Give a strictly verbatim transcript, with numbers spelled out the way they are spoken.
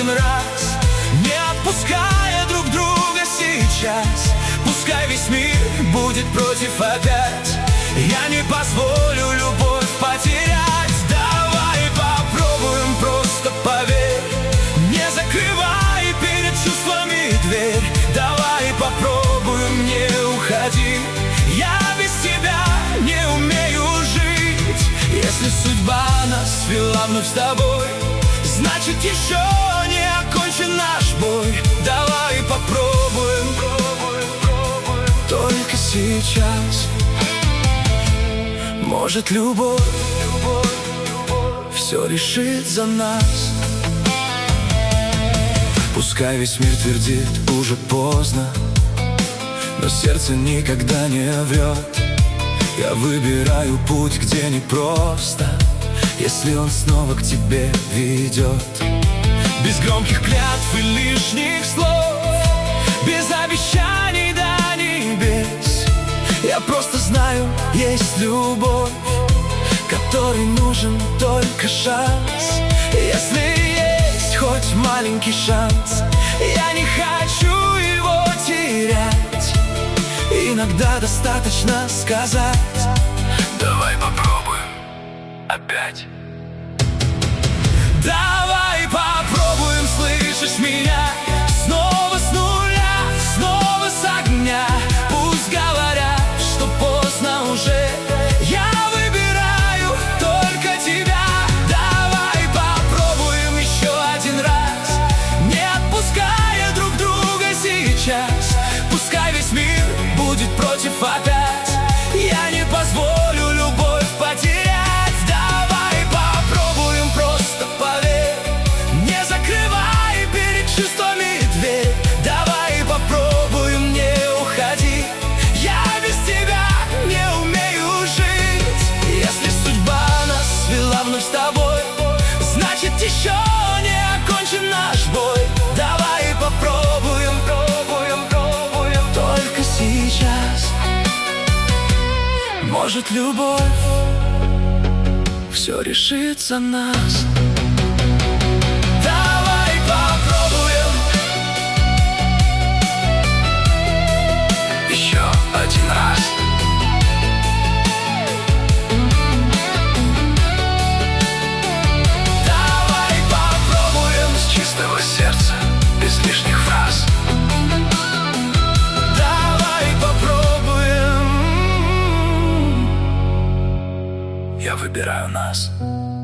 один раз, не отпуская друг друга сейчас. Пускай весь мир будет против опять, я не позволю любовь потерять. Давай попробуем, просто поверь, не закрывай перед чувствами дверь. Давай попробуем, не уходи, я без тебя не умею жить. Если судьба нас свела вновь с тобой, значит еще не окончен наш бой. Давай попробуем, пробуем, пробуем, только сейчас. Может, любовь, любовь, любовь все решит за нас. Пускай весь мир твердит, уже поздно, но сердце никогда не врет. Я выбираю путь, где непросто, если он снова к тебе ведет. Без громких клятв и лишних слов, без обещаний до небес. Я просто знаю, есть любовь, которой нужен только шанс. Если есть хоть маленький шанс, я не хочу его терять. Иногда достаточно сказать: давай попробуем опять. Давай попробуем, слышишь меня? Снова с нуля, снова с огня. Пусть говорят, что поздно уже, я выбираю только тебя. Давай попробуем еще один раз, не отпуская друг друга сейчас. Пускай весь мир будет против опять, я не позволю любовь потерять. Давай попробуем, просто поверь, не закрывай перед чувствами дверь. Давай попробуем, не уходи, я без тебя не умею жить. Если судьба нас свела вновь с тобой, значит еще не окончен наш бой. Давай попробуем, пробуем, пробуем, только сейчас. Может, любовь все решит за нас. Давай попробуем еще один раз. Давай попробуем с чистого сердца, без лишних фраз. Давай попробуем, я выбираю нас.